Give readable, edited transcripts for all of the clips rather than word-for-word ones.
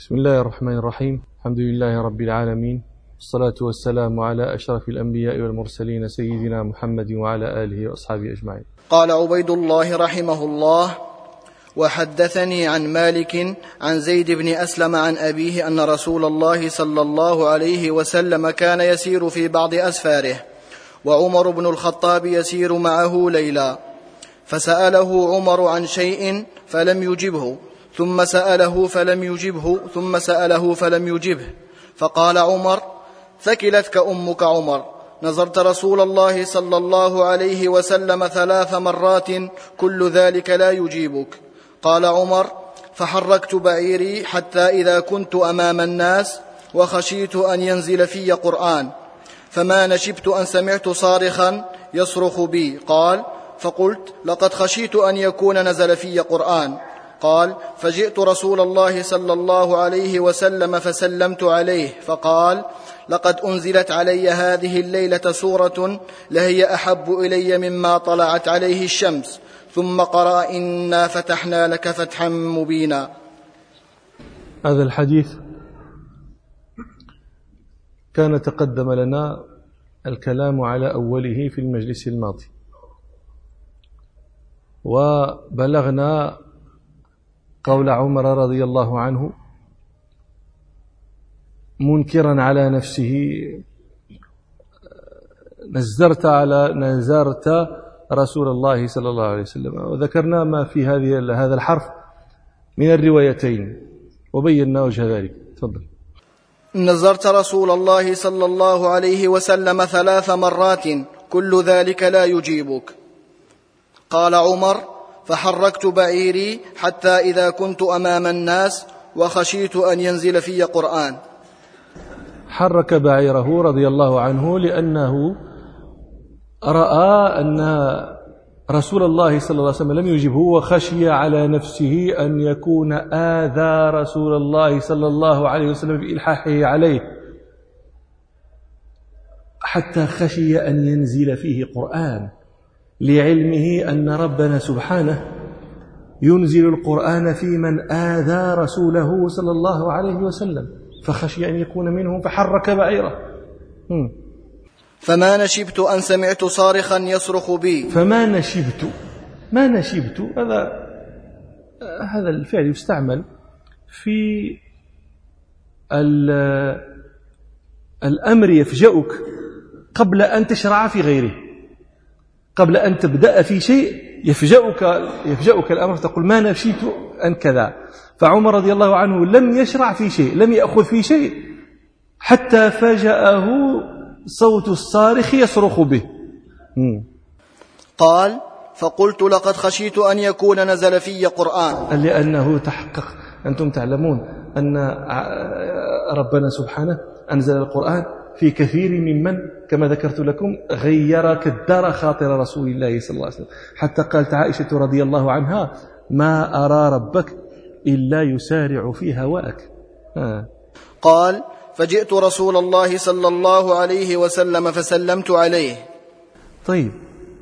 بسم الله الرحمن الرحيم. الحمد لله رب العالمين، والصلاة والسلام على أشرف الأنبياء والمرسلين سيدنا محمد وعلى آله وأصحابه أجمعين. قال عبيد الله رحمه الله: وحدثني عن مالك عن زيد بن أسلم عن أبيه أن رسول الله صلى الله عليه وسلم كان يسير في بعض أسفاره، وعمر بن الخطاب يسير معه ليلا، فسأله عمر عن شيء فلم يجبه، ثم سأله فلم يجبه، ثم سأله فلم يجبه، فقال عمر: ثكلتك أمك عمر، نظرت رسول الله صلى الله عليه وسلم 3 مرات كل ذلك لا يجيبك. قال عمر: فحركت بعيري حتى إذا كنت أمام الناس وخشيت أن ينزل في قرآن، فما نشبت أن سمعت صارخا يصرخ بي. قال: فقلت: لقد خشيت أن يكون نزل في قرآن. قال: فجئت رسول الله صلى الله عليه وسلم فسلمت عليه، فقال: لقد أنزلت علي هذه الليلة سورة لهي أحب إلي مما طلعت عليه الشمس. ثم قرأ: إنا فتحنا لك فتحا مبينا. هذا الحديث كان تقدم لنا الكلام على أوله في المجلس الماضي، وبلغنا قول عمر رضي الله عنه منكرا على نفسه: نزرت رسول الله صلى الله عليه وسلم. وذكرنا ما في هذا الحرف من الروايتين وبينا وجه ذلك. تفضل. نزرت رسول الله صلى الله عليه وسلم 3 مرات كل ذلك لا يجيبك. قال عمر: فحركت بعيري حتى إذا كنت أمام الناس وخشيت أن ينزل في قرآن. حرك بعيره رضي الله عنه لأنه رأى أن رسول الله صلى الله عليه وسلم لم يجبه، وخشي على نفسه أن يكون آذى رسول الله صلى الله عليه وسلم بإلحاحه عليه، حتى خشي أن ينزل فيه قرآن، لعلمه أن ربنا سبحانه ينزل القرآن في من آذى رسوله صلى الله عليه وسلم، فخشي أن يكون منهم فحرك بعيره. فما نشبت أن سمعت صارخا يصرخ بي. فما نشبت هذا الفعل يستعمل في الأمر يفجأك قبل أن تشرع في غيره، قبل أن تبدأ في شيء يفجأك الأمر، تقول ما نشبت أن كذا. فعمر رضي الله عنه لم يشرع في شيء، لم يأخذ في شيء حتى فجأه صوت الصارخ يصرخ به. قال: فقلت: لقد خشيت أن يكون نزل في قرآن. لأنه تحقق. أنتم تعلمون أن ربنا سبحانه أنزل القرآن في كثير ممن كما ذكرت لكم غير كدار خاطر رسول الله صلى الله عليه وسلم، حتى قالت عائشة رضي الله عنها: ما أرى ربك إلا يسارع في هواك. قال: فجئت رسول الله صلى الله عليه وسلم فسلمت عليه. طيب،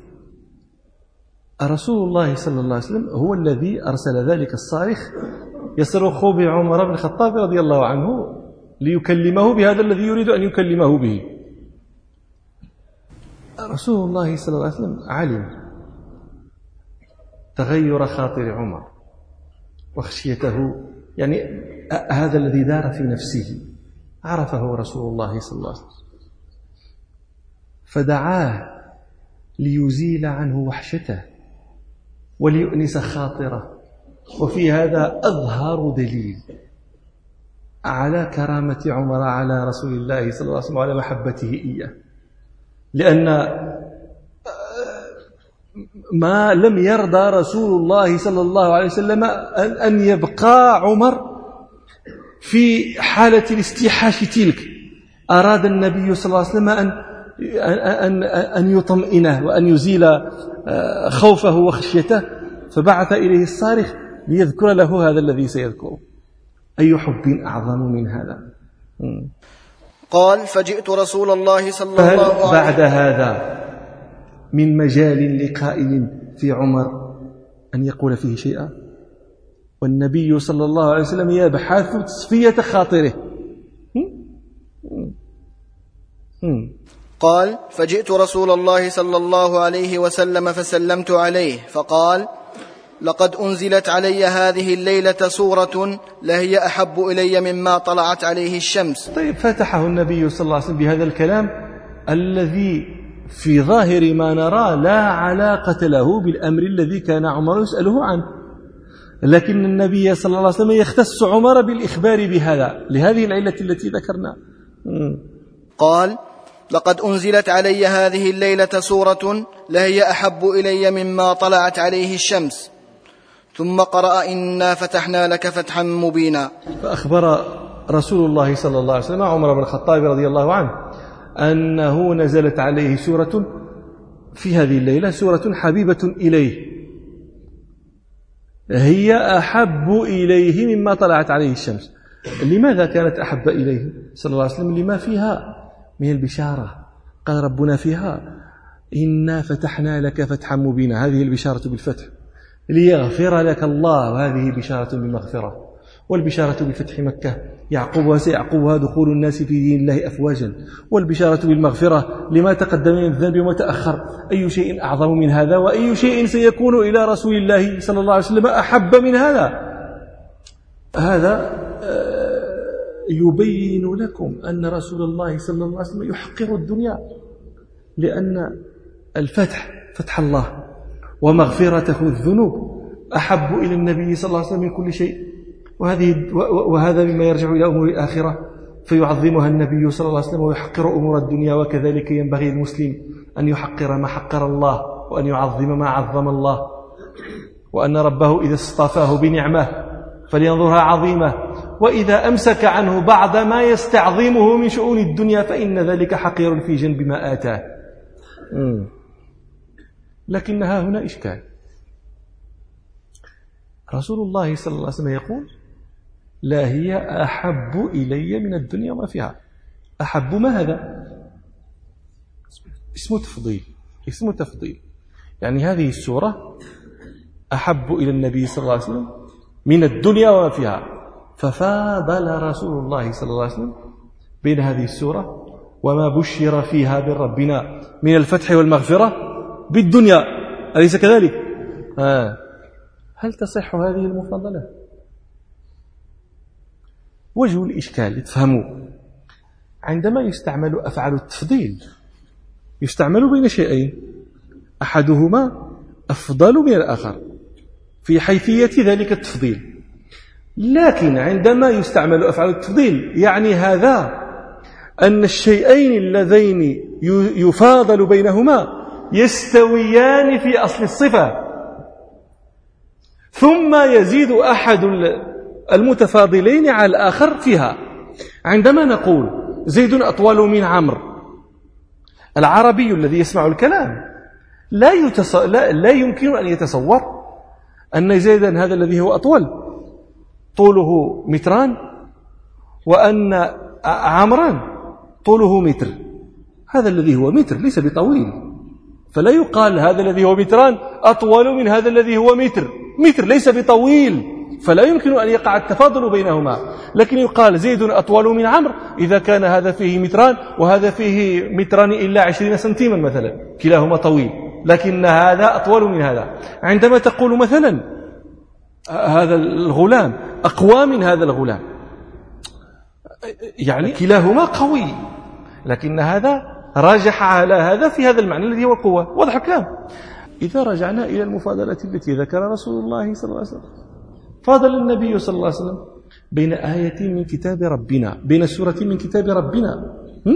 رسول الله صلى الله عليه وسلم هو الذي أرسل ذلك الصارخ يصرخ بعمر بن الخطاب رضي الله عنه ليكلمه بهذا الذي يريد أن يكلمه به. رسول الله صلى الله عليه وسلم علم تغير خاطر عمر وخشيته، يعني هذا الذي دار في نفسه عرفه رسول الله صلى الله عليه وسلم، فدعاه ليزيل عنه وحشته وليؤنس خاطره. وفي هذا أظهر دليل على كرامة عمر على رسول الله صلى الله عليه وسلم وعلى محبته إياه، لأن ما لم يرضى رسول الله صلى الله عليه وسلم أن يبقى عمر في حالة الاستيحاش تلك. أراد النبي صلى الله عليه وسلم أن يطمئنه وأن يزيل خوفه وخشيته، فبعث إليه الصارخ ليذكر له هذا الذي سيذكره. أي حب أعظم من هذا؟ قال: فجئت رسول الله صلى الله عليه وسلم. بعد هذا من مجال لقائل في عمر أن يقول فيه شيئا؟ والنبي صلى الله عليه وسلم يبحث تصفية خاطره. قال: فجئت رسول الله صلى الله عليه وسلم فسلمت عليه فقال: لقد أنزلت علي هذه الليلة سورة لهي أحب إلي مما طلعت عليه الشمس. طيب، فتحه النبي صلى الله عليه وسلم بهذا الكلام الذي في ظاهر ما نرى لا علاقة له بالأمر الذي كان عمر يسأله عنه، لكن النبي صلى الله عليه وسلم يختص عمر بالإخبار بهذا لهذه العلة التي ذكرنا. قال: لقد أنزلت علي هذه الليلة سورة لهي أحب إلي مما طلعت عليه الشمس، ثم قرأ: إنا فتحنا لك فتحا مبينا. فأخبر رسول الله صلى الله عليه وسلم عمر بن الخطاب رضي الله عنه أنه نزلت عليه سورة في هذه الليلة، سورة حبيبة إليه، هي أحب إليه مما طلعت عليه الشمس. لماذا كانت أحب إليه صلى الله عليه وسلم؟ لما فيها من البشارة. قال ربنا فيها: إنا فتحنا لك فتحا مبينا، هذه البشارة بالفتح، ليغفر لك الله، وهذه بشارة بمغفرة. والبشارة بفتح مكة سيعقبها دخول الناس في دين الله أفواجا. والبشارة بالمغفرة لما تقدم من الذنب وما تأخر. أي شيء أعظم من هذا؟ وأي شيء سيكون إلى رسول الله صلى الله عليه وسلم أحب من هذا؟ هذا يبين لكم أن رسول الله صلى الله عليه وسلم يحقر الدنيا، لأن الفتح، فتح الله ومغفرته الذنوب، أحب إلى النبي صلى الله عليه وسلم من كل شيء. وهذا مما يرجع إلى أمور الآخرة، فيعظمها النبي صلى الله عليه وسلم ويحقر أمور الدنيا. وكذلك ينبغي المسلم أن يحقر ما حقر الله، وأن يعظم ما عظم الله، وأن ربه إذا اصطفاه بنعمة فلينظرها عظيمة، وإذا أمسك عنه بعض ما يستعظمه من شؤون الدنيا فإن ذلك حقير في جنب ما آتاه. لكنها هنا إشكال. رسول الله صلى الله عليه وسلم يقول: لا هي أحب إلي من الدنيا وما فيها. أحب ما هذا؟ اسم تفضيل. يعني هذه السورة أحب إلى النبي صلى الله عليه وسلم من الدنيا وما فيها، ففاضل رسول الله صلى الله عليه وسلم بين هذه السورة وما بشر فيها من ربنا من الفتح والمغفرة بالدنيا. أليس كذلك؟ هل تصح هذه المفاضلة؟ وجه الإشكال تفهموا، عندما يستعمل أفعال التفضيل يستعمل بين شيئين، أحدهما أفضل من الآخر في حيثية ذلك التفضيل، لكن عندما يستعمل أفعال التفضيل يعني هذا أن الشيئين اللذين يفاضل بينهما يستويان في أصل الصفة، ثم يزيد أحد المتفاضلين على الآخر فيها. عندما نقول زيد أطول من عمرو، العربي الذي يسمع الكلام لا يمكن أن يتصور أن زيدا هذا الذي هو أطول طوله متران، وأن عمران طوله متر. هذا الذي هو متر ليس بطويل، فلا يقال هذا الذي هو متران أطول من هذا الذي هو متر ليس بطويل، فلا يمكن أن يقع التفاضل بينهما. لكن يقال زيد أطول من عمرو إذا كان هذا فيه متران وهذا فيه متران إلا 20 سنتيما مثلا، كلاهما طويل، لكن هذا أطول من هذا. عندما تقول مثلا هذا الغلام أقوى من هذا الغلام، يعني كلاهما قوي، لكن هذا راجح على هذا في هذا المعنى الذي هو القوة. واضح الكلام؟ إذا رجعنا إلى المفاضلة التي ذكر رسول الله صلى الله عليه وسلم، فاضل النبي صلى الله عليه وسلم بين آية من كتاب ربنا، بين سورة من كتاب ربنا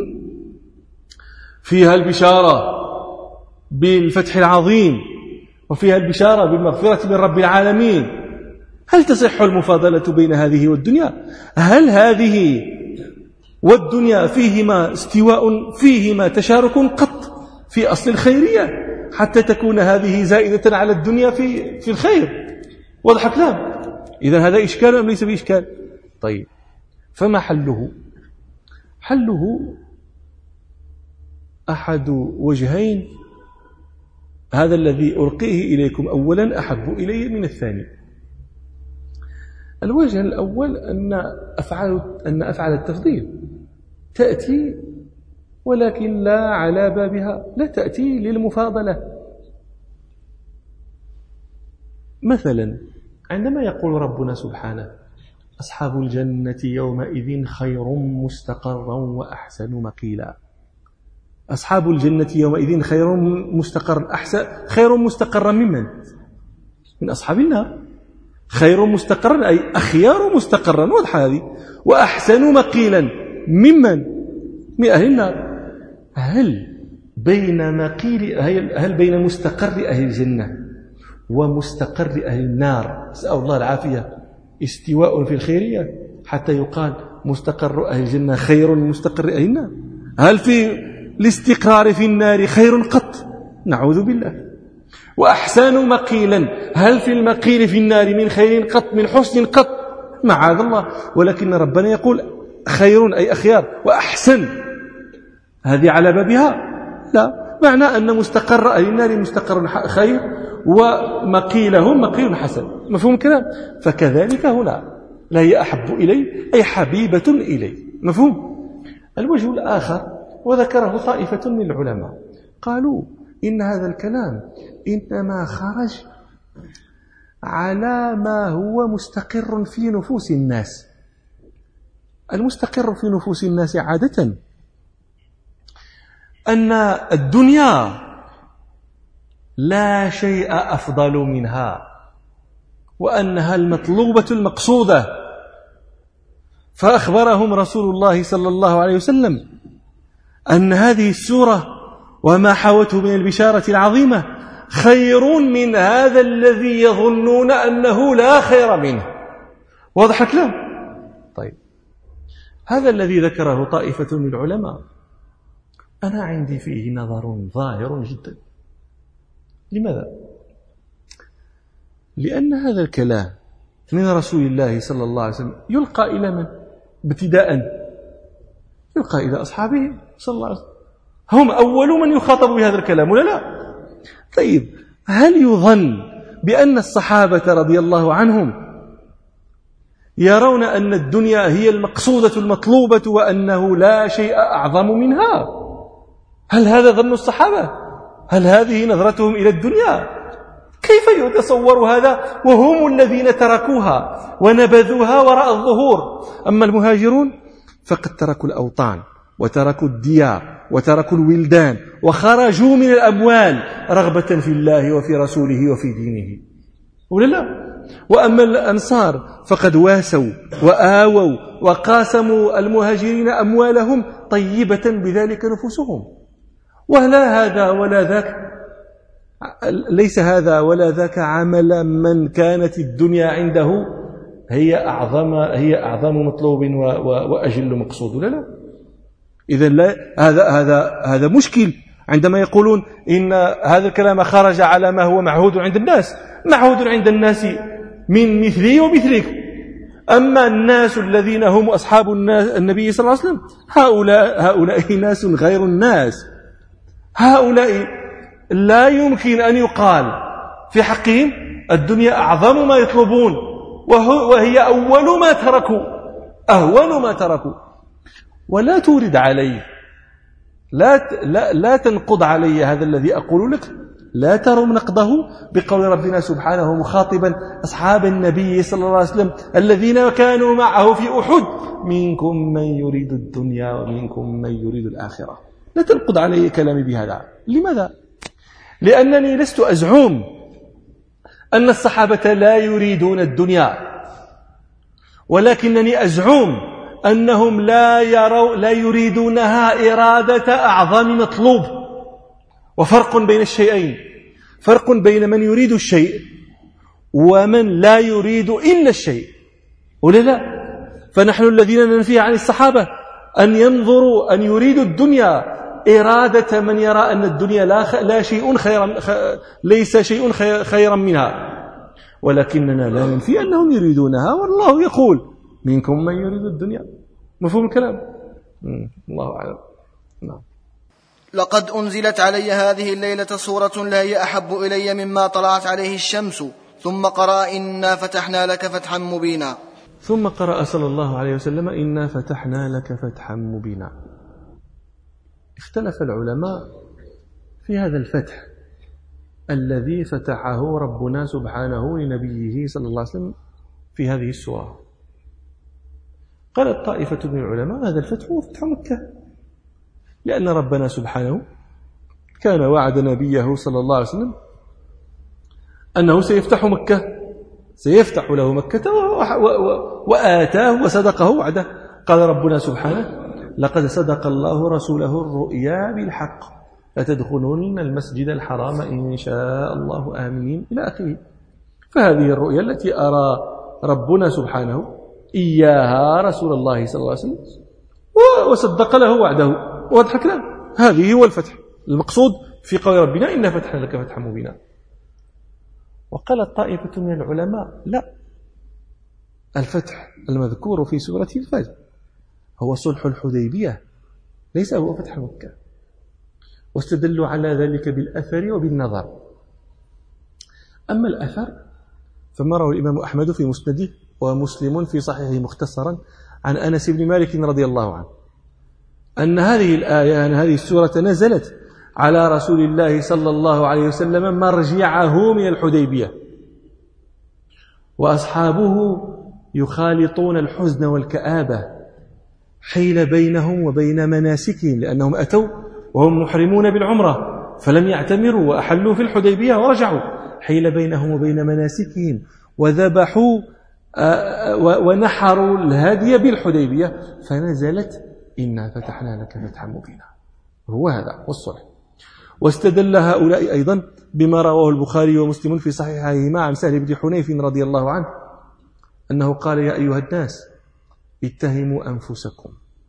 فيها البشارة بالفتح العظيم وفيها البشارة بالمغفرة من رب العالمين. هل تصح المفاضلة بين هذه والدنيا؟ هل هذه والدنيا فيهما استواء، فيهما تشارك قط في أصل الخيرية حتى تكون هذه زائدة على الدنيا في الخير؟ واضح الكلام؟ إذن هذا إشكال أم ليس بإشكال؟ طيب، فما حله؟ حله أحد وجهين، هذا الذي ألقيه إليكم أولا أحب إلي من الثاني. الوجه الأول أن أفعال التفضيل تأتي ولكن لا على بابها، لا تأتي للمفاضلة. مثلا عندما يقول ربنا سبحانه أصحاب الجنة يومئذ خير مستقرا وأحسن مقيلا. أصحاب الجنة يومئذ خير مستقرا أحسن، خير مستقرا ممن؟ من أصحاب النار. خير مستقرا أي أخيار مستقرا، واضح هذه. وأحسن مقيلا ممن؟ من أهل النار. هل بين مستقر أهل الجنة ومستقر أهل النار، نسأل الله العافية، استواء في الخيرية حتى يقال مستقر أهل الجنة خير من مستقر أهل النار؟ هل في الاستقرار في النار خير قط؟ نعوذ بالله. وأحسن مقيلا، هل في المقيل في النار من خير قط، من حسن قط؟ معاذ الله. ولكن ربنا يقول خير أي أخيار، وأحسن هذه على بابها؟ لا، معنى أن مستقر أهل النار مستقر خير ومقيلهم مقيل حسن. مفهوم الكلام؟ فكذلك هنا لا هي أحب إلي أي حبيبة إلي. مفهوم؟ الوجه الآخر وذكره طائفة من العلماء قالوا إن هذا الكلام إنما خرج على ما هو مستقر في نفوس الناس. المستقر في نفوس الناس عادة أن الدنيا لا شيء أفضل منها، وأنها المطلوبة المقصودة. فأخبرهم رسول الله صلى الله عليه وسلم أن هذه السورة وما حوته من البشارة العظيمة خير من هذا الذي يظنون أنه لا خير منه. واضح الكلام؟ طيب، هذا الذي ذكره طائفة من العلماء أنا عندي فيه نظر ظاهر جدا. لماذا؟ لأن هذا الكلام من رسول الله صلى الله عليه وسلم يلقى إلى من؟ ابتداء يلقى إلى أصحابه صلى الله عليه وسلم، هم أول من يخاطب بهذا الكلام ولا لا؟ طيب، هل يظن بأن الصحابة رضي الله عنهم يرون أن الدنيا هي المقصودة المطلوبة وأنه لا شيء أعظم منها؟ هل هذا ظن الصحابة؟ هل هذه نظرتهم إلى الدنيا؟ كيف يتصور هذا وهم الذين تركوها ونبذوها وراء الظهور؟ أما المهاجرون فقد تركوا الأوطان وتركوا الديار وتركوا الولدان وخرجوا من الأموال رغبة في الله وفي رسوله وفي دينه، ولا لا؟ وأما الأنصار فقد واسوا وآووا وقاسموا المهاجرين أموالهم طيبة بذلك نفوسهم. ولا هذا ولا ذاك، ليس هذا ولا ذاك عمل من كانت الدنيا عنده هي أعظم مطلوب وأجل مقصود، ولا لا؟ إذن لا، هذا مشكل عندما يقولون إن هذا الكلام خرج على ما هو معهود عند الناس. معهود عند الناس من مثلي ومثلك. أما الناس الذين هم أصحاب النبي صلى الله عليه وسلم هؤلاء ناس غير الناس. هؤلاء لا يمكن أن يقال في حقهم الدنيا أعظم ما يطلبون وهي أول ما تركوا، أهون ما تركوا. ولا تورد علي، لا تنقض علي هذا الذي أقول لك، لا تروا نقضه بقول ربنا سبحانه مخاطبا أصحاب النبي صلى الله عليه وسلم الذين كانوا معه في أحد: منكم من يريد الدنيا ومنكم من يريد الآخرة. لا تنقض علي كلامي بهذا. لماذا؟ لأنني لست أزعم أن الصحابة لا يريدون الدنيا، ولكنني أزعم أنهم لا يريدونها إرادة أعظم مطلوب. وفرق بين الشيئين، فرق بين من يريد الشيء ومن لا يريد إلا الشيء، ولا لا؟ فنحن الذين ننفي عن الصحابة أن ينظروا أن يريدوا الدنيا إرادة من يرى أن الدنيا لا شيء ليس شيء خيرا منها، ولكننا لا ننفي أنهم يريدونها، والله يقول: منكم من يريد الدنيا. مفهوم الكلام؟ الله أعلم. نعم. لقد أنزلت علي هذه الليلة سورة لا هي أحب إلي مما طلعت عليه الشمس، ثم قرأ: إنا فتحنا لك فتحا مبينا. ثم قرأ صلى الله عليه وسلم إنا فتحنا لك فتحا مبينا. اختلف العلماء في هذا الفتح الذي فتحه ربنا سبحانه لنبيه صلى الله عليه وسلم في هذه السورة. قالت طائفة من العلماء هذا الفتح هو فتح مكة، لأن ربنا سبحانه كان وعد نبيه صلى الله عليه وسلم أنه سيفتح مكة، سيفتح له مكة وآتاه وصدقه وعده. قال ربنا سبحانه لقد صدق الله رسوله الرؤيا بالحق لتدخلن المسجد الحرام إن شاء الله آمنين إلى آخره. فهذه الرؤيا التي أرى ربنا سبحانه إياها رسول الله صلى الله عليه وسلم وصدق له وعده. واضح الكلام، هذه هو الفتح المقصود في قول ربنا إنا فتحنا لك فتحا مبينا. وقالت طائفة من العلماء لا، الفتح المذكور في سورة الفجر هو صلح الحديبية ليس هو فتح مكة، واستدلوا على ذلك بالأثر وبالنظر. أما الأثر فما رواه الإمام أحمد في مسنده ومسلم في صحيحه مختصرا عن أنس بن مالك رضي الله عنه أن هذه الآية، أن هذه السورة نزلت على رسول الله صلى الله عليه وسلم مرجعه من الحديبية، وأصحابه يخالطون الحزن والكآبة حيل بينهم وبين مناسكهم، لأنهم أتوا وهم محرمون بالعمرة فلم يعتمروا وأحلوا في الحديبية ورجعوا، حيل بينهم وبين مناسكهم وذبحوا ونحروا الهدي بالحديبية، فنزلت إنا فتحنا لك فتحا مبينا. هو هذا والصلح. واستدل هؤلاء أيضا بما رواه البخاري ومسلم في صحيحيهما عن سهل بن حنيف رضي الله عنه أنه قال يا أيها الناس اتهموا أنفسكم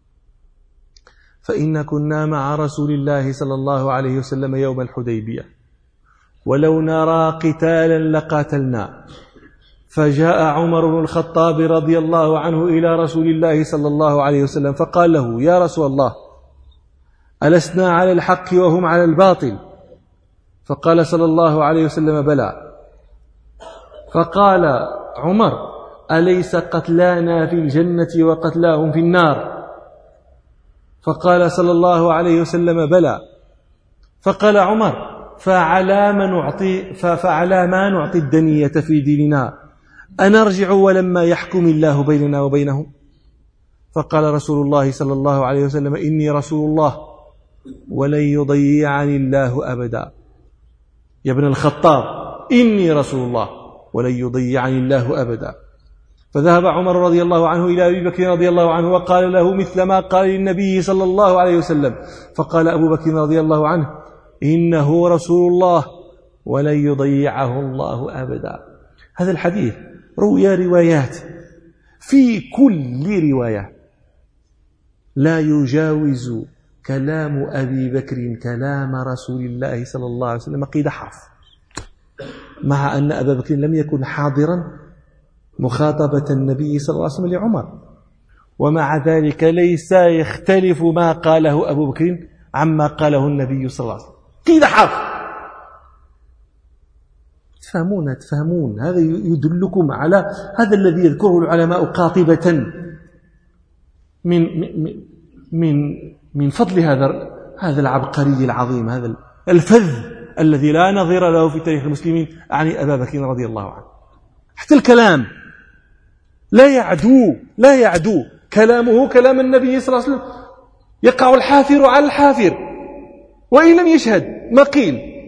فإن كنا مع رسول الله صلى الله عليه وسلم يوم الحديبية ولو نرى قتالا لقاتلنا. فجاء عمر بن الخطاب رضي الله عنه إلى رسول الله صلى الله عليه وسلم فقال له يا رسول الله ألسنا على الحق وهم على الباطل؟ فقال صلى الله عليه وسلم بلى. فقال عمر أليس قتلانا في الجنة وقتلاهم في النار؟ فقال صلى الله عليه وسلم بلى. فقال عمر فعلى ما نعطي الدنية في ديننا أنرجع ولما يحكم الله بيننا وبينهم؟ فقال رسول الله صلى الله عليه وسلم إني رسول الله ولن يضيعني الله أبدا. يا ابن الخطاب إني رسول الله ولن يضيعني الله أبدا. فذهب عمر رضي الله عنه إلى أبي بكر رضي الله عنه وقال له مثل ما قال للنبي صلى الله عليه وسلم. فقال أبو بكر رضي الله عنه إنه رسول الله ولن يضيعه الله أبدا. هذا الحديث روي روايات، في كل رواية لا يجاوز كلام أبي بكر كلام رسول الله صلى الله عليه وسلم قيد حرف، مع أن أبا بكر لم يكن حاضرا مخاطبة النبي صلى الله عليه وسلم لعمر، ومع ذلك ليس يختلف ما قاله أبو بكر عما قاله النبي صلى الله عليه وسلم قيد حرف. تفهمون هذا يدلكم على هذا الذي يذكره العلماء قاطبة من فضل هذا العبقري العظيم، هذا الفذ الذي لا نظير له في تاريخ المسلمين، أعني أبا بكر رضي الله عنه. حتى الكلام لا يعدو كلامه كلام النبي صلى الله عليه وسلم، يقع الحافر على الحافر وإن لم يشهد ما قيل.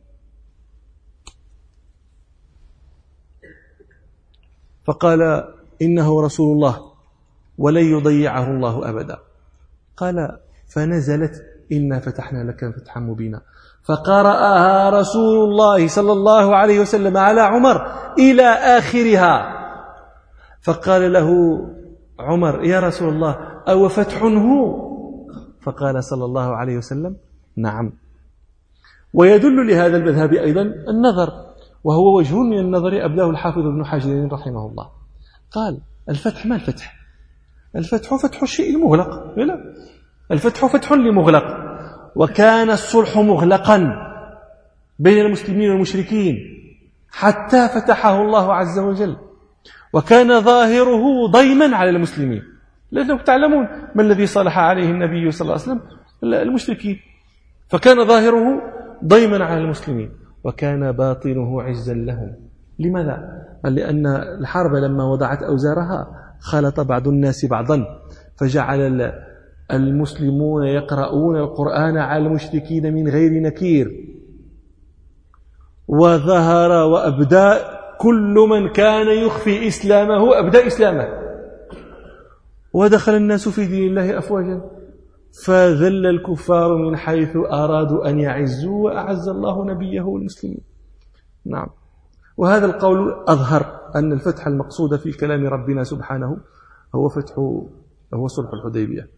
فقال إنه رسول الله ولن يضيعه الله أبدا. قال فنزلت إنا فتحنا لك فتحا مبينا، فقرأها رسول الله صلى الله عليه وسلم على عمر إلى آخرها. فقال له عمر يا رسول الله أو فتح هو؟ فقال صلى الله عليه وسلم نعم. ويدل لهذا المذهب أيضا النظر، وهو وجه من النظر أبداه الحافظ ابن حجر رحمه الله. قال الفتح ما الفتح؟ الفتح فتح الشيء المغلق، لا، الفتح فتح لمغلق، وكان الصلح مغلقا بين المسلمين والمشركين حتى فتحه الله عز وجل. وكان ظاهره ضيما على المسلمين، لأنكم تعلمون ما الذي صلح عليه النبي صلى الله عليه وسلم؟ المشركين. فكان ظاهره ضيما على المسلمين وكان باطنه عزا لهم. لماذا؟ لأن الحرب لما وضعت أوزارها خلط بعض الناس بعضا، فجعل المسلمون يقرؤون القرآن على المشركين من غير نكير، وظهر وأبدى كل من كان يخفي إسلامه أبدى إسلامه، ودخل الناس في دين الله أفواجا، فذل الكفار من حيث أرادوا أن يعزوا وأعز الله نبيه والمسلمين. نعم. وهذا القول أظهر أن الفتح المقصود في كلام ربنا سبحانه هو صلح الحديبية.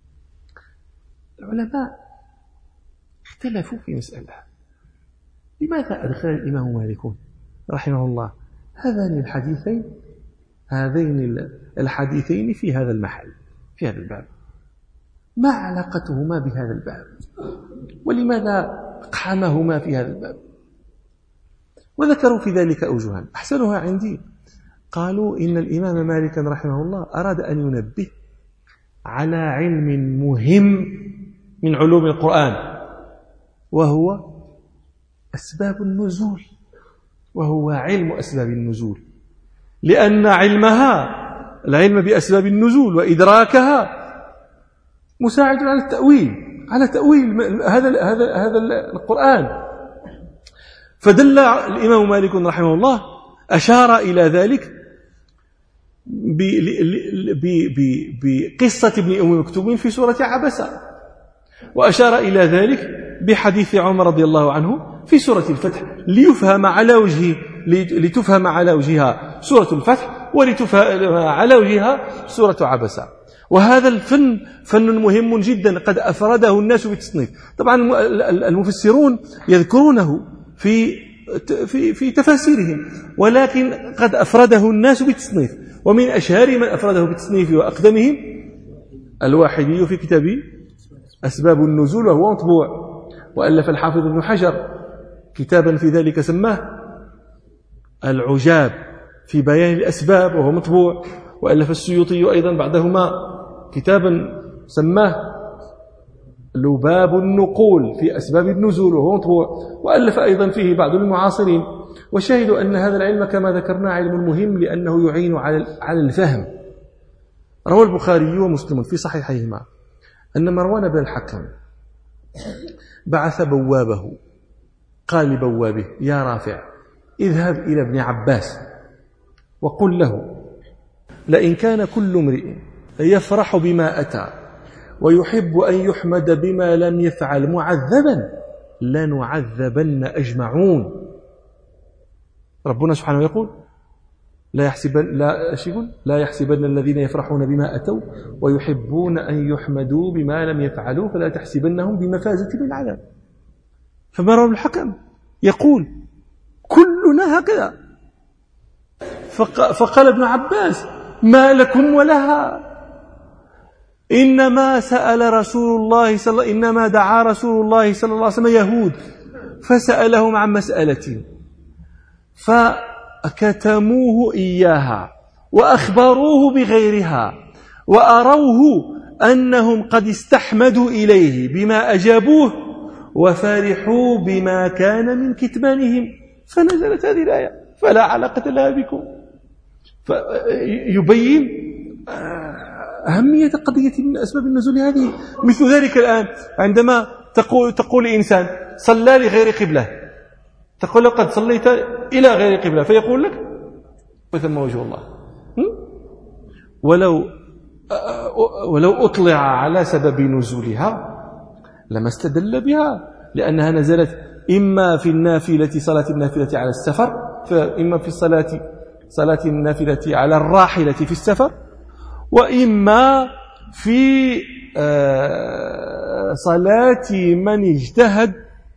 العلماء اختلفوا في مسألة: لماذا أدخل الإمام مالك رحمه الله هذين الحديثين في هذا المحل، في هذا الباب؟ ما علاقتهما بهذا الباب؟ ولماذا اقحمهما في هذا الباب؟ وذكروا في ذلك أوجها. أحسنها عندي قالوا إن الإمام مالك رحمه الله أراد أن ينبه على علم مهم من علوم القرآن، وهو أسباب النزول، وهو علم أسباب النزول، لأن العلم بأسباب النزول وإدراكها مساعد على تأويل هذا القرآن. فدل الإمام مالك رحمه الله أشار إلى ذلك بقصة ابن أم مكتوم في سورة عبسة، وأشار إلى ذلك بحديث عمر رضي الله عنه في سورة الفتح، لتفهم على وجهها سورة الفتح، ولتفهم على وجهها سورة عبسة. وهذا الفن فن مهم جدا قد أفرده الناس بالتصنيف. طبعا المفسرون يذكرونه في تفاسيرهم، ولكن قد أفرده الناس بالتصنيف. ومن أشهر من أفرده بالتصنيف وأقدمهم الواحدي في كتاب أسباب النزول، وهو مطبوع، وألف الحافظ ابن حجر كتابا في ذلك سماه العجاب في بيان الأسباب، وهو مطبوع، وألف السيوطي أيضا بعدهما كتابا سماه لباب النقول في أسباب النزول، وهو مطبوع، وألف أيضا فيه بعض المعاصرين. والشاهد أن هذا العلم كما ذكرنا علم مهم لأنه يعين على الفهم. روى البخاري ومسلم في صحيحيهما أن مروان بن الحكم بعث بوابه، قال لبوابه: يا رافع، اذهب إلى ابن عباس وقل له: لئن كان كل امرئ يفرح بما أتى ويحب أن يحمد بما لم يفعل معذبا لنعذبن أجمعون. ربنا سبحانه يقول: لا يحسبن الذين يفرحون بما أتوا ويحبون أن يحمدوا بما لم يفعلوا فلا تحسبنهم بمفازة من العذاب. فمروان بن الحكم يقول: كلنا هكذا. فقال ابن عباس: ما لكم ولها؟ إنما دعا رسول الله صلى الله عليه وسلم يهود فسألهم عن مسألة فكتموه إياها وأخبروه بغيرها وأروه أنهم قد استحمدوا إليه بما أجابوه وفرحوا بما كان من كتمانهم، فنزلت هذه الآية: فلا علاقة لها بكم. فيبين أهمية قضية من أسباب النزول هذه. مثل ذلك الآن عندما تقول إنسان صلى لغير قبلة، تقول له: قد صليت إلى غير قبلة، فيقول لك: وثم وجه الله. ولو أطلع على سبب نزولها لما استدل بها، لأنها نزلت إما في النافلة، صلاة النافلة على السفر، فإما في صلاة النافلة على الراحلة في السفر، وإما في صلاة من اجتهد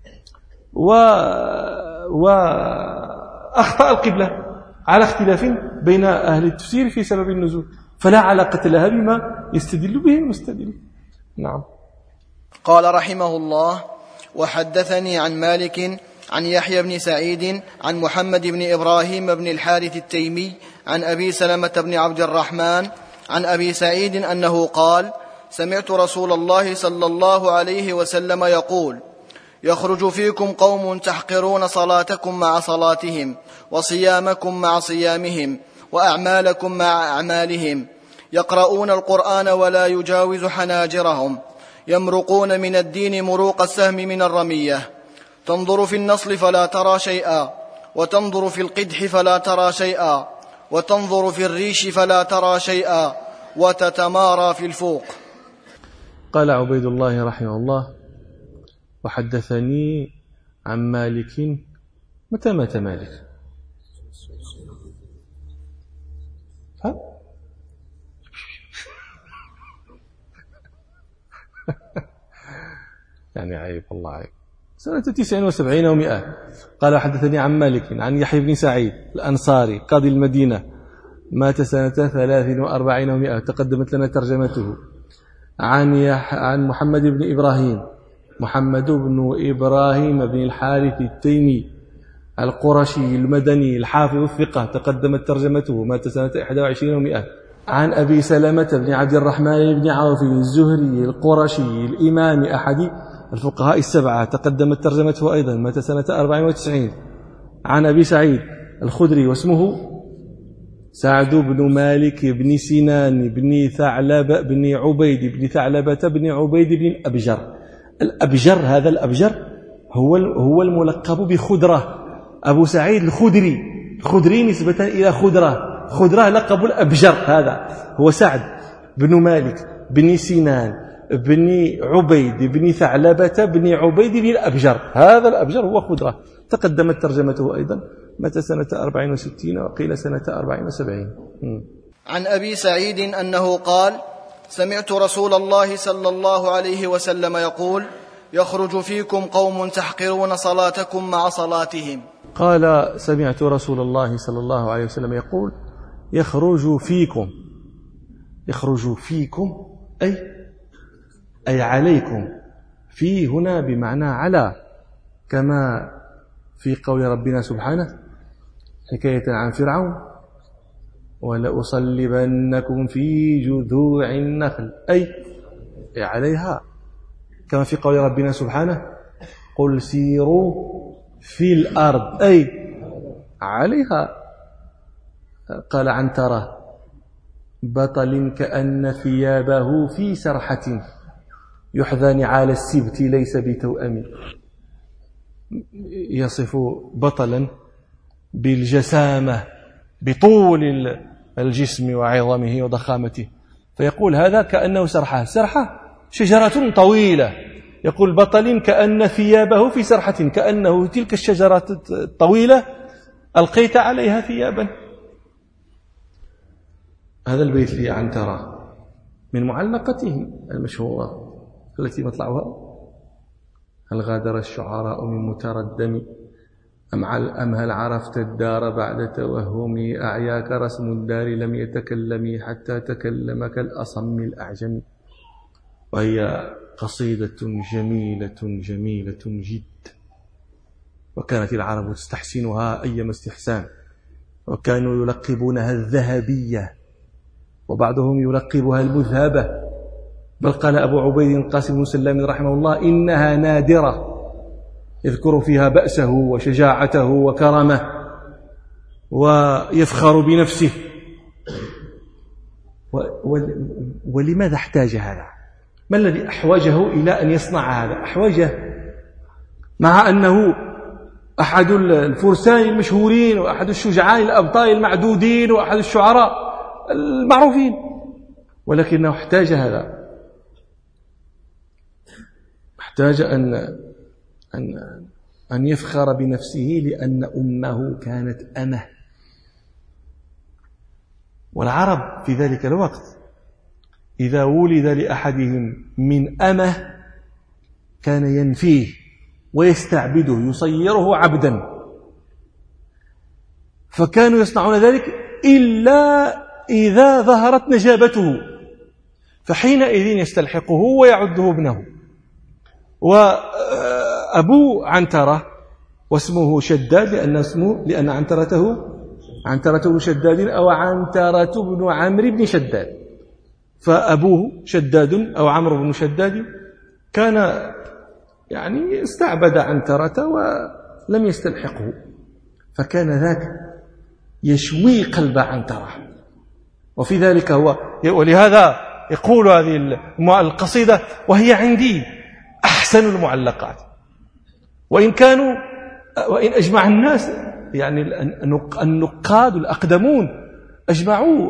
وأخطأ القبلة، على اختلاف بين أهل التفسير في سبب النزول، فلا علاقة لها بما يستدل به المستدل. نعم. قال رحمه الله: وحدثني عن مالك عن يحيى بن سعيد عن محمد بن إبراهيم بن الحارث التيمي عن أبي سلمة بن عبد الرحمن عن أبي سعيد أنه قال: سمعت رسول الله صلى الله عليه وسلم يقول: يخرج فيكم قوم تحقرون صلاتكم مع صلاتهم، وصيامكم مع صيامهم، وأعمالكم مع أعمالهم، يقرؤون القرآن ولا يجاوز حناجرهم، يمرقون من الدين مروق السهم من الرمية، تنظر في النصل فلا ترى شيئا، وتنظر في القدح فلا ترى شيئا، وتنظر في الريش فلا ترى شيئا، وتتمارى في الفوق. قال عبيد الله رحمه الله: وحدثني عن مالك. متى مات مالك؟ يعني عيب، الله عيب. سنة 79 و100. قال: حدثني عن مالك عن يحيى بن سعيد الأنصاري قاضي المدينة، مات سنة 43 و100، تقدمت لنا ترجمته. عن محمد بن إبراهيم، محمد بن إبراهيم بن الحارث التيمي القرشي المدني الحافظ الثقة، تقدمت ترجمته، مات سنة 21 و100. عن أبي سلمة بن عبد الرحمن بن عوف الزهري القرشي الإمام أحد الفقهاء السبعة، تقدمت ترجمته أيضا، مات سنة 94. عن أبي سعيد الخدري واسمه سعد بن مالك بن سنان بن ثعلب بن عبيد بن ثعلبة بن عبيد بن الأبجر. الأبجر، هذا الأبجر هو الملقب بخدرة. أبو سعيد الخدري، الخدري نسبة إلى خدرة لقب الأبجر. هذا هو سعد بن مالك بن سنان بن عبيد بن ثعلبة بن عبيد بن الأبجر. هذا الأبجر هو خدرة، تقدمت ترجمته أيضا، متى سنة 64 وقيل سنة 74. عن أبي سعيد أنه قال: سمعت رسول الله صلى الله عليه وسلم يقول: يخرج فيكم قوم تحقرون صلاتكم مع صلاتهم. قال: سمعت رسول الله صلى الله عليه وسلم يقول: يخرج فيكم. يخرج فيكم أي عليكم. في هنا بمعنى على، كما في قول ربنا سبحانه حكاية عن فرعون: ولأصلبنكم في جذوع النخل، أي عليها، كما في قول ربنا سبحانه: قل سيروا في الأرض، أي عليها. قال عنترة: بطل كأن ثيابه في سرحة، يحذى نعال السبت ليس بتوأم. يصف بطلا بالجسامة، بطول الجسم وعظمه وضخامته، فيقول هذا كأنه سرحة شجرة طويلة. يقول: بطل كأن ثيابه في سرحة، كأنه تلك الشجرة الطويلة ألقيت عليها ثيابا. هذا البيت لي عنترة من معلقته المشهورة التي مطلعها: هل غادر الشعراء من متردم، أم هل عرفت الدار بعد توهمي، أعياك رسم الدار لم يتكلمي حتى تكلم كالأصم الأعجم. وهي قصيدة جميلة جد، وكانت العرب تستحسنها أيما استحسان، وكانوا يلقبونها الذهبية، وبعضهم يلقبها المذهبة، بل قال أبو عبيد القاسم بن سلام رحمه الله: إنها نادرة، يذكر فيها بأسه وشجاعته وكرمه ويفخر بنفسه. ولماذا احتاج هذا؟ ما الذي أحوجه إلى أن يصنع هذا؟ أحوجه مع أنه أحد الفرسان المشهورين، وأحد الشجعان الأبطال المعدودين، وأحد الشعراء المعروفين، ولكنه احتاج هذا، احتاج أن يفخر بنفسه لأن أمه كانت أمه. والعرب في ذلك الوقت إذا ولد لأحدهم من أمه كان ينفيه ويستعبده، يصيره عبدا، فكانوا يصنعون ذلك إلا إذا ظهرت نجابته، فحينئذ يستلحقه ويعده ابنه. وأبو عنترة واسمه شداد لأن عنترة بن شداد أو عنترة بن عمرو بن شداد، فأبوه شداد أو عمرو بن شداد كان يعني استعبد عنترة ولم يستلحقه، فكان ذاك يشوي قلب عنترة. وفي ذلك ولهذا يقول هذه القصيدة وهي عندي أحسن المعلقات، وإن أجمع الناس يعني النقاد الأقدمون أجمعوا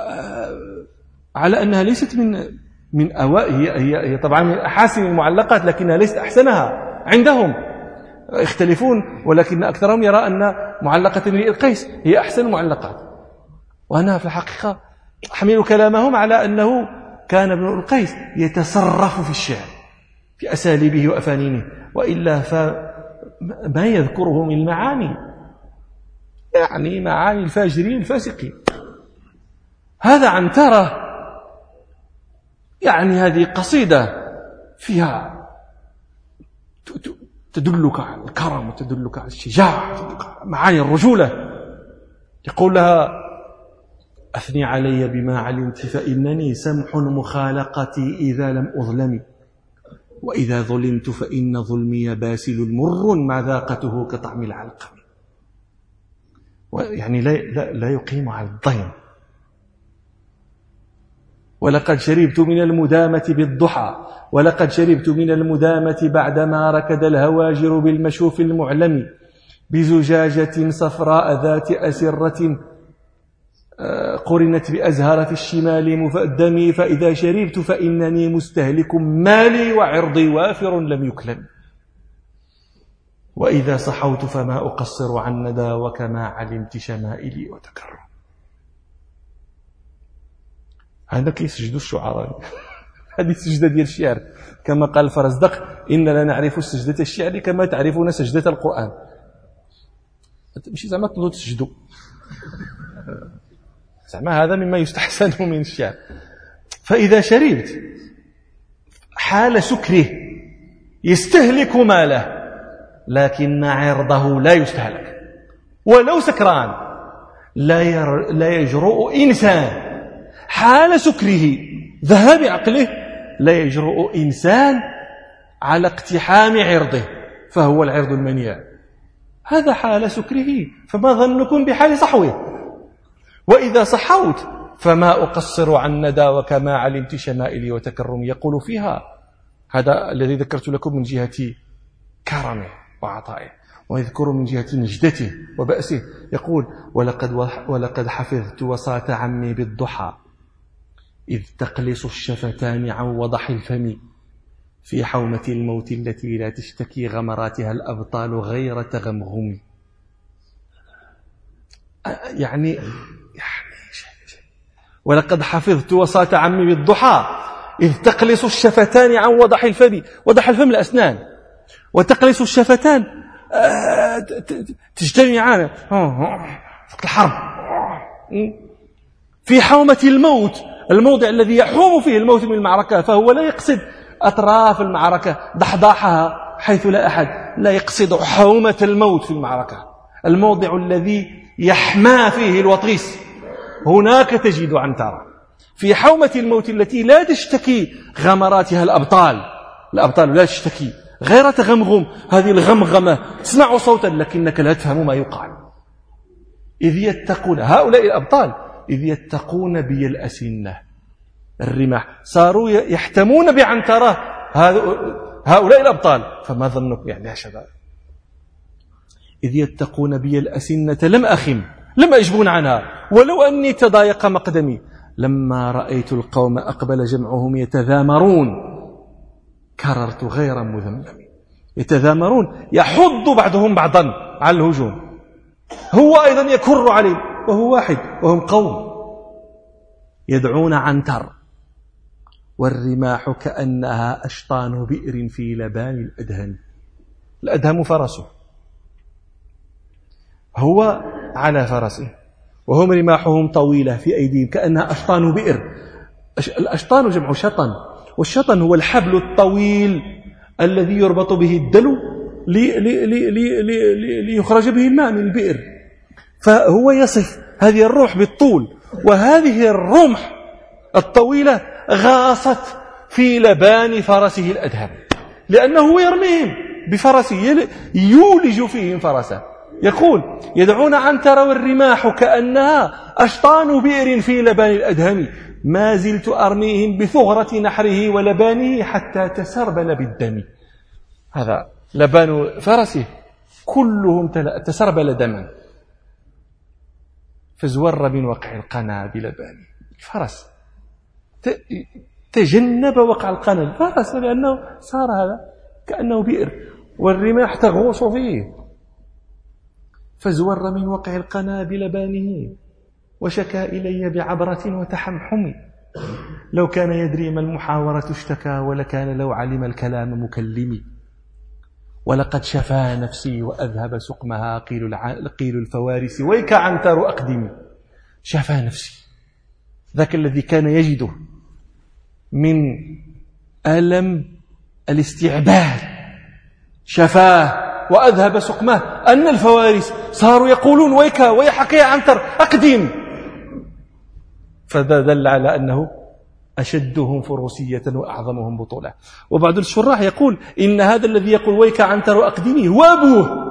على أنها ليست من أوائل، هي طبعا من أحاسن المعلقات لكنها ليست أحسنها عندهم، يختلفون، ولكن أكثرهم يرى أن معلقة امرئ القيس هي أحسن المعلقات. وأنا في الحقيقة أحمل كلامهم على أنه كان ابن القيس يتصرف في الشعر في أساليبه وأفانينه، وإلا فما يذكره من معاني يعني معاني الفاجرين الفاسقين. هذا عنترة يعني هذه قصيدة فيها تدلك على الكرم وتدلك على الشجاعة، معاني الرجولة. يقول لها: أثني علي بما علمت فإنني سمح مخالقتي إذا لم أظلم، وإذا ظلمت فإن ظلمي باسل مر مذاقته كطعم العلقم. يعني لا يقيم على الضيم. ولقد شربت من المدامة بالضحى، ولقد شربت من المدامة بعدما ركد الهواجر بالمشوف المعلم، بزجاجة صفراء ذات أسرة قرنت بأزهرة الشمال مفدمي، فإذا شربت فإنني مستهلك مالي وعرضي وافر لم يكلم، وإذا صحوت فما أقصر عن ندى وكما علمت شمائلي وتكرم. هذا كيسجدوا الشعراء. هذه السجدة ديال الشعر كما قال الفرزدق: إننا نعرف سجدة الشعر كما تعرفون سجدة القرآن. ماشي زعما تنوضوا تسجدوا، زعما هذا مما يستحسن من الشعر. فإذا شربت حال سكره يستهلك ماله، لكن عرضه لا يستهلك. ولو سكران لا يجرؤ إنسان حال سكره ذهاب عقله، لا يجرؤ إنسان على اقتحام عرضه، فهو العرض المنيع. هذا حال سكره، فما ظنكم بحال صحوه؟ وإذا صحوت فما أقصر عن ندى وكما علمت شمائلي وتكرمي. يقول فيها هذا الذي ذكرت لكم من جهة كرمه وعطائه، ويذكر من جهة نجدته وبأسه. يقول: ولقد حفظت وصاة عمي بالضحى، إذ تقلص الشفتان عن وضح الفم، في حومة الموت التي لا تشتكي غمراتها الأبطال غير تغمغم. يعني ولقد حفظت وصاة عمي بالضحى، إذ تقلص الشفتان عن وضح الفم. وضح الفم الأسنان، وتقلص الشفتان تجتمعان وقت الحرب في حومة الموت، الموضع الذي يحوم فيه الموت من المعركة. فهو لا يقصد أطراف المعركة ضحضاحها حيث لا أحد، لا يقصد حومة الموت في المعركة، الموضع الذي يحمى فيه الوطيس. هناك تجد عنترة في حومة الموت التي لا تشتكي غمراتها الأبطال لا تشتكي غير تغمغم. هذه الغمغمة تسمع صوتا لكنك لا تفهم ما يقال. إذ يتقون هؤلاء الأبطال، إذ يتقون بي الأسنة الرماح، صاروا يحتمون بعنترة هؤلاء الأبطال. فما ظنك يعني يا شباب؟ إذ يتقون بي الأسنة لم أخم، لم أجبن عنها ولو أني تضايق مقدمي. لما رأيت القوم أقبل جمعهم يتذامرون، كررت غير مذمم. يتذامرون، يحض بعضهم بعضا على الهجوم، هو أيضا يكر عليه، وهو واحد وهم قوم. يدعون عنتر، والرماح كأنها أشطان بئر في لبان الأدهم. الأدهم فرسه، هو على فرسه، وهم رماحهم طويلة في أيديهم كأنها أشطان بئر. الأشطان جمع شطن، والشطن هو الحبل الطويل الذي يربط به الدلو ليخرج به الماء من البئر. فهو يصف هذه الروح بالطول، وهذه الرمح الطويلة غاصت في لبان فرسه الأدهم، لأنه يرميهم بفرسه، يولج فيهم فرسه. يقول: يدعون عنتر والرماح كأنها أشطان بئر في لبان الأدهم، ما زلت أرميهم بثغرة نحره ولبانه حتى تسربل بالدم. هذا لبان فرسه كلهم تسربل دما، فزور من وقع القنا بلبانه. الفرس تجنب وقع القنا الفرس، لأنه صار هذا كأنه بئر، والرماح تغوص فيه. فزور من وقع القنا بلبانه وشكى إلي بعبرة وتحمحم، لو كان يدري ما المحاورة اشتكى، ولكان لو علم الكلام مكلمي. ولقد شفى نفسي وأذهب سقمها قيل الفوارس ويك عنتر أقدمي. شفى نفسي، ذاك الذي كان يجده من ألم الاستعباد شفاه وأذهب سقمه، أن الفوارس صاروا يقولون ويك ويحك يا عنتر أقدم، فدل على أنه أشدهم فروسية وأعظمهم بطولة. وبعض الشراح يقول إن هذا الذي يقول ويك عنتر أقدمي هو أبوه،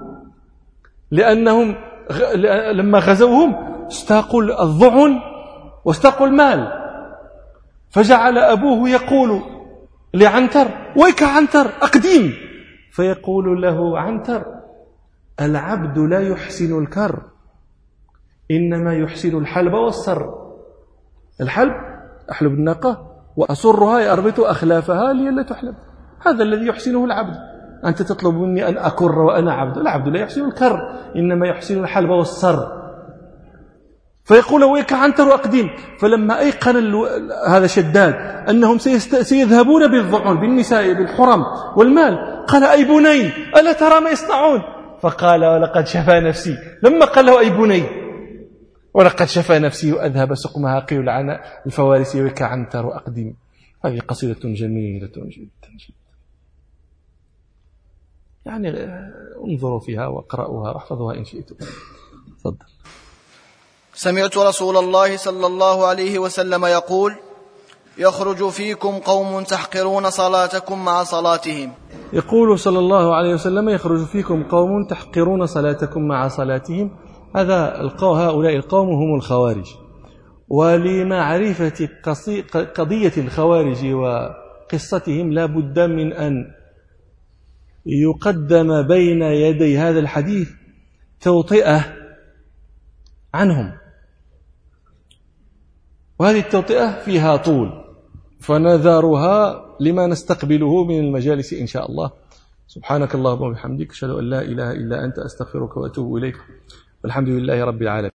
لأنهم لما غزوهم استاقوا الضعن واستاقوا المال، فجعل أبوه يقول لعنتر ويك عنتر أقدم، فيقول له عنتر: العبد لا يحسن الكر، إنما يحسن الحلب والسر. الحلب أحلب الناقة وأسرها أربط أخلافها لئلا تحلب، هذا الذي يحسنه العبد. أنت تطلب مني أن أكر وأنا عبد، العبد لا يحسن الكر إنما يحسن الحلب والسر. فيقول ويك عنتر أقدم. فلما أيقن هذا شداد أنهم سيذهبون بالضعون بالنساء بالحرم والمال، قال: أي بني ألا ترى ما يصنعون؟ فقال: ولقد شفى نفسي. لما قال له أي بني ولقد شفى نفسي وأذهب سقمها قيل عن الفوارس ويك عنتر أقدم. هذه قصيدة جميلة جدا، يعني انظروا فيها واقرأوها واحفظوها إن شئتم. تفضل. سمعت رسول الله صلى الله عليه وسلم يقول: يخرج فيكم قوم تحقرون صلاتكم مع صلاتهم. يقول صلى الله عليه وسلم: يخرج فيكم قوم تحقرون صلاتكم مع صلاتهم. هؤلاء القوم هم الخوارج. ولمعرفة قضية الخوارج وقصتهم لا بد من أن يقدم بين يدي هذا الحديث توطئة عنهم، وهذه التوطئة فيها طول، فنذرها لما نستقبله من المجالس إن شاء الله. سبحانك اللهم وبحمدك، أشهد أن لا إله إلا أنت، أستغفرك وأتوب إليك، والحمد لله رب العالمين.